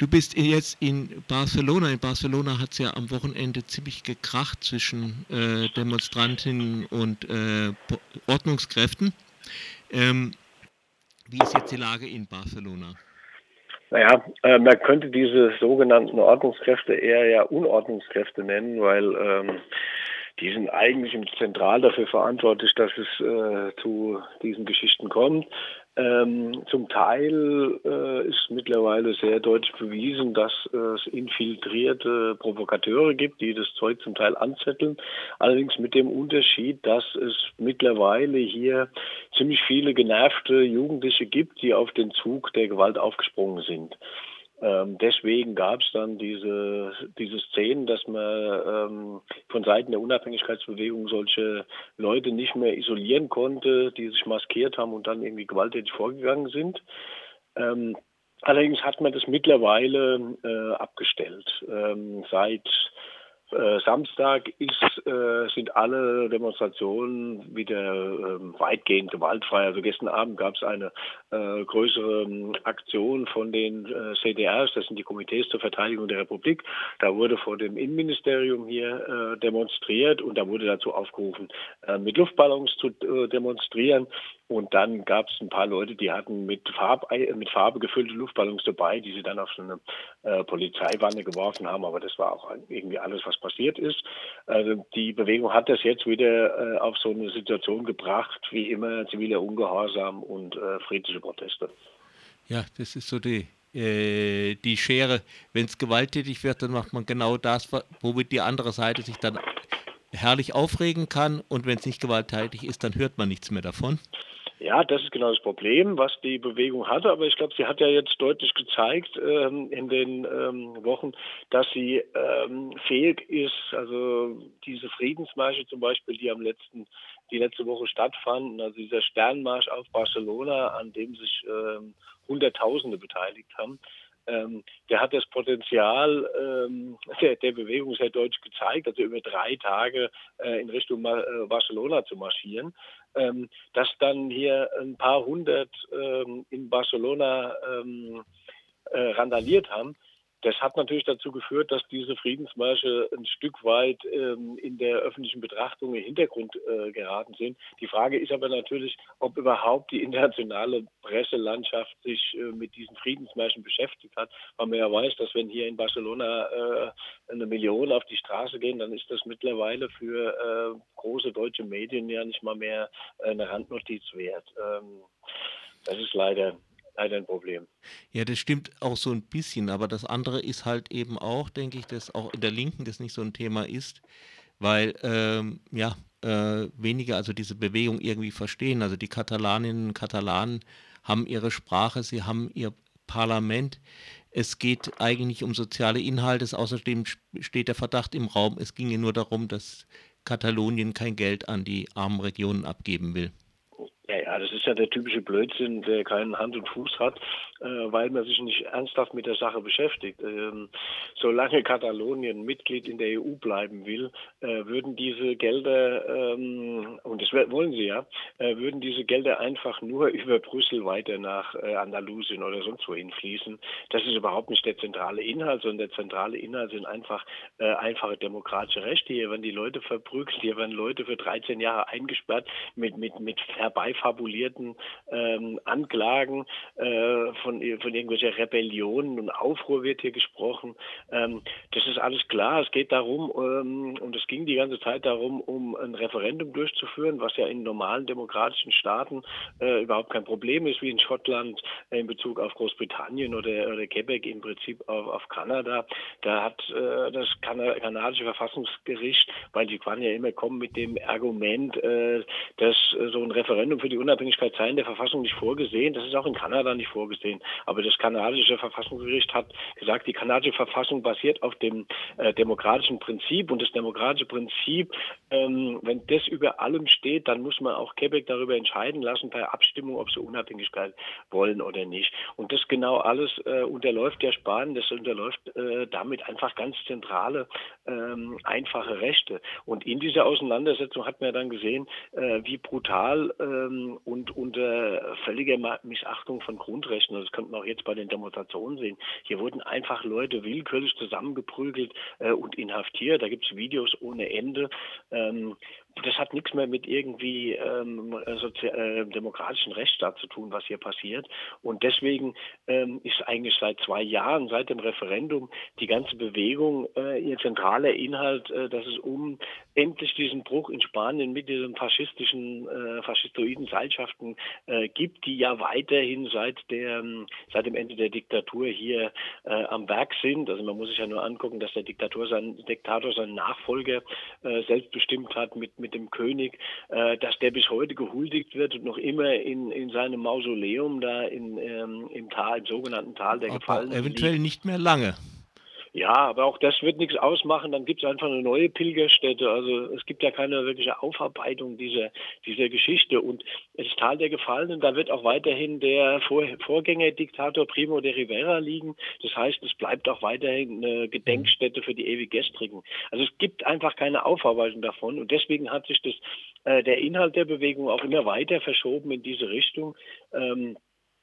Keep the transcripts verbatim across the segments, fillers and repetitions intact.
Du bist jetzt in Barcelona. In Barcelona hat es ja am Wochenende ziemlich gekracht zwischen äh, Demonstrantinnen und äh, Ordnungskräften. Ähm, wie ist jetzt die Lage in Barcelona? Naja, äh, man könnte diese sogenannten Ordnungskräfte eher ja Unordnungskräfte nennen, weil ähm, die sind eigentlich zentral dafür verantwortlich, dass es äh, zu diesen Geschichten kommt. Ähm, zum Teil äh, ist mittlerweile sehr deutlich bewiesen, dass äh, es infiltrierte Provokateure gibt, die das Zeug zum Teil anzetteln. Allerdings mit dem Unterschied, dass es mittlerweile hier ziemlich viele genervte Jugendliche gibt, die auf den Zug der Gewalt aufgesprungen sind. Ähm, deswegen gab es dann diese, diese Szenen, dass man ähm, von Seiten der Unabhängigkeitsbewegung solche Leute nicht mehr isolieren konnte, die sich maskiert haben und dann irgendwie gewalttätig vorgegangen sind. Ähm, allerdings hat man das mittlerweile äh, abgestellt. Ähm, seit äh, Samstag ist, äh, sind alle Demonstrationen wieder äh, weitgehend gewaltfrei. Also gestern Abend gab es eine äh, größere ähm, Aktion von den äh, C D Rs, das sind die Komitees zur Verteidigung der Republik. Da wurde vor dem Innenministerium hier äh, demonstriert und da wurde dazu aufgerufen, äh, mit Luftballons zu äh, demonstrieren. Und dann gab es ein paar Leute, die hatten mit, Farb, mit Farbe gefüllte Luftballons dabei, die sie dann auf so eine äh, Polizeiwanne geworfen haben. Aber das war auch irgendwie alles, was passiert ist. Also die Bewegung hat das jetzt wieder äh, auf so eine Situation gebracht, wie immer ziviler Ungehorsam und äh, friedliche Proteste. Ja, das ist so die, äh, die Schere. Wenn es gewalttätig wird, dann macht man genau das, womit die andere Seite sich dann herrlich aufregen kann. Und wenn es nicht gewalttätig ist, dann hört man nichts mehr davon. Ja, das ist genau das Problem, was die Bewegung hatte. Aber ich glaube, sie hat ja jetzt deutlich gezeigt ähm, in den ähm, Wochen, dass sie ähm, fähig ist. Also diese Friedensmärsche zum Beispiel, die am letzten, die letzte Woche stattfanden, also dieser Sternmarsch auf Barcelona, an dem sich ähm, Hunderttausende beteiligt haben. Ähm, der hat das Potenzial ähm, der, der Bewegung sehr deutlich gezeigt, also über drei Tage äh, in Richtung Ma- äh, Barcelona zu marschieren. Ähm, dass dann hier ein paar hundert ähm, in Barcelona ähm, äh, randaliert haben, das hat natürlich dazu geführt, dass diese Friedensmärsche ein Stück weit ähm, in der öffentlichen Betrachtung im Hintergrund äh, geraten sind. Die Frage ist aber natürlich, ob überhaupt die internationale Presselandschaft sich äh, mit diesen Friedensmärschen beschäftigt hat, weil man ja weiß, dass wenn hier in Barcelona äh, eine Million auf die Straße gehen, dann ist das mittlerweile für äh, große deutsche Medien ja nicht mal mehr äh, eine Randnotiz wert. Ähm, das ist leider leider ein Problem. Ja, das stimmt auch so ein bisschen, aber das andere ist halt eben auch, denke ich, dass auch in der Linken das nicht so ein Thema ist, weil ähm, ja, äh, weniger also diese Bewegung irgendwie verstehen. Also die Katalaninnen und Katalanen haben ihre Sprache, sie haben ihr Parlament. Es geht eigentlich um soziale Inhalte. Außerdem steht der Verdacht im Raum, es ginge nur darum, dass Katalonien kein Geld an die armen Regionen abgeben will. Ja, ja, das ist ja der typische Blödsinn, der keinen Hand und Fuß hat, äh, weil man sich nicht ernsthaft mit der Sache beschäftigt. Ähm, solange Katalonien Mitglied in der E U bleiben will, äh, würden diese Gelder, ähm, und das wollen sie ja, äh, würden diese Gelder einfach nur über Brüssel weiter nach äh, Andalusien oder sonst wohin fließen. Das ist überhaupt nicht der zentrale Inhalt, sondern der zentrale Inhalt sind einfach äh, einfache demokratische Rechte. Hier werden die Leute verprügelt, hier werden Leute für dreizehn Jahre eingesperrt mit, mit, mit herbei fabulierten ähm, Anklagen äh, von, von irgendwelchen Rebellionen und Aufruhr wird hier gesprochen. Ähm, das ist alles klar. Es geht darum, ähm, und es ging die ganze Zeit darum, um ein Referendum durchzuführen, was ja in normalen demokratischen Staaten äh, überhaupt kein Problem ist, wie in Schottland äh, in Bezug auf Großbritannien oder, oder Quebec im Prinzip auf, auf Kanada. Da hat äh, das kan- kanadische Verfassungsgericht, weil die kann ja immer kommen mit dem Argument, äh, dass äh, so ein Referendum für die Unabhängigkeit sei in der Verfassung nicht vorgesehen. Das ist auch in Kanada nicht vorgesehen. Aber das kanadische Verfassungsgericht hat gesagt, die kanadische Verfassung basiert auf dem äh, demokratischen Prinzip. Und das demokratische Prinzip, ähm, wenn das über allem steht, dann muss man auch Quebec darüber entscheiden lassen, per Abstimmung, ob sie Unabhängigkeit wollen oder nicht. Und das genau alles äh, unterläuft ja Spanien. Das unterläuft äh, damit einfach ganz zentrale, ähm, einfache Rechte. Und in dieser Auseinandersetzung hat man dann gesehen, äh, wie brutal ähm, ähm, und unter völliger Ma- Missachtung von Grundrechten. Das könnte man auch jetzt bei den Demonstrationen sehen. Hier wurden einfach Leute willkürlich zusammengeprügelt äh, und inhaftiert. Da gibt es Videos ohne Ende. Ähm, das hat nichts mehr mit irgendwie ähm, sozi- äh, demokratischen Rechtsstaat zu tun, was hier passiert. Und deswegen ähm, ist eigentlich seit zwei Jahren, seit dem Referendum, die ganze Bewegung, äh, ihr zentraler Inhalt, äh, dass es um endlich diesen Bruch in Spanien mit diesen faschistischen, äh, faschistoiden Seilschaften äh, gibt, die ja weiterhin seit der, seit dem Ende der Diktatur hier äh, am Werk sind. Also man muss sich ja nur angucken, dass der Diktator sein, Diktator seinen Nachfolger äh, selbstbestimmt hat mit, mit dem König, äh, dass der bis heute gehuldigt wird und noch immer in, in seinem Mausoleum da in, ähm, im Tal, im sogenannten Tal der Aber Gefallenen eventuell liegt. nicht mehr lange. Ja, aber auch das wird nichts ausmachen. Dann gibt es einfach eine neue Pilgerstätte. Also es gibt ja keine wirkliche Aufarbeitung dieser, dieser Geschichte. Und das Tal der Gefallenen, da wird auch weiterhin der Vor Vorgängerdiktator Primo de Rivera liegen. Das heißt, es bleibt auch weiterhin eine Gedenkstätte für die Ewiggestrigen. Also es gibt einfach keine Aufarbeitung davon. Und deswegen hat sich das, äh, der Inhalt der Bewegung auch immer weiter verschoben in diese Richtung. Ähm,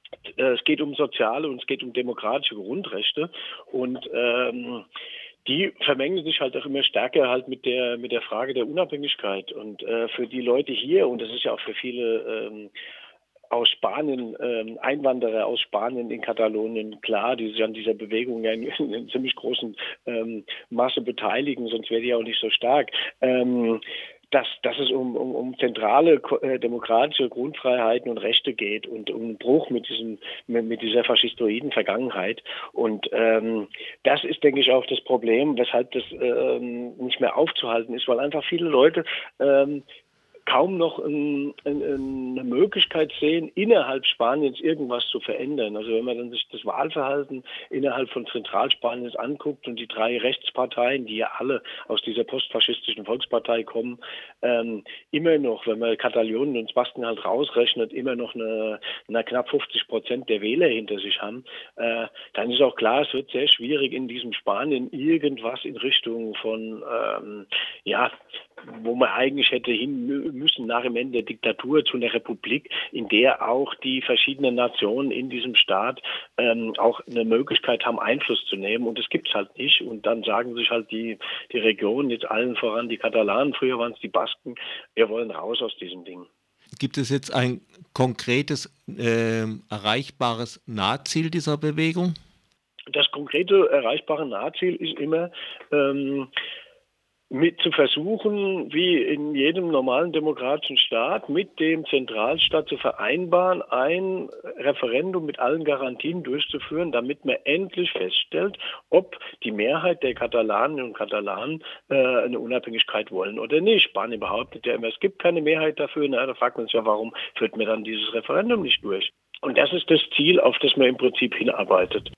Es geht um soziale und es geht um demokratische Grundrechte und ähm, die vermengen sich halt auch immer stärker halt mit der mit der Frage der Unabhängigkeit und äh, für die Leute hier und das ist ja auch für viele ähm, aus Spanien, ähm, Einwanderer aus Spanien in Katalonien, klar, die sich an dieser Bewegung ja in, in, in ziemlich großen ähm, Masse beteiligen, sonst wäre die ja auch nicht so stark. Ähm, dass, dass es um, um, um zentrale äh, demokratische Grundfreiheiten und Rechte geht und um einen Bruch mit diesem mit, mit dieser faschistoiden Vergangenheit. Und ähm, das ist, denke ich, auch das Problem, weshalb das ähm, nicht mehr aufzuhalten ist, weil einfach viele Leute ähm, kaum noch ein, ein, eine Möglichkeit sehen, innerhalb Spaniens irgendwas zu verändern. Also wenn man dann sich das Wahlverhalten innerhalb von Zentralspaniens anguckt und die drei Rechtsparteien, die ja alle aus dieser postfaschistischen Volkspartei kommen, ähm, immer noch, wenn man Katalonien und Basken halt rausrechnet, immer noch eine, eine knapp fünfzig Prozent der Wähler hinter sich haben, äh, dann ist auch klar, es wird sehr schwierig in diesem Spanien irgendwas in Richtung von, ähm, ja, wo man eigentlich hätte hin müssen nach dem Ende der Diktatur zu einer Republik, in der auch die verschiedenen Nationen in diesem Staat ähm, auch eine Möglichkeit haben, Einfluss zu nehmen. Und das gibt es halt nicht. Und dann sagen sich halt die, die Regionen, jetzt allen voran die Katalanen, früher waren es die Basken, wir wollen raus aus diesem Ding. Gibt es jetzt ein konkretes, äh, erreichbares Nahziel dieser Bewegung? Das konkrete erreichbare Nahziel ist immer, ähm, mit zu versuchen, wie in jedem normalen demokratischen Staat, mit dem Zentralstaat zu vereinbaren, ein Referendum mit allen Garantien durchzuführen, damit man endlich feststellt, ob die Mehrheit der Katalaninnen und Katalanen äh, eine Unabhängigkeit wollen oder nicht. Spanien behauptet ja immer, es gibt keine Mehrheit dafür. Na, da fragt man sich ja, warum führt man dann dieses Referendum nicht durch? Und das ist das Ziel, auf das man im Prinzip hinarbeitet.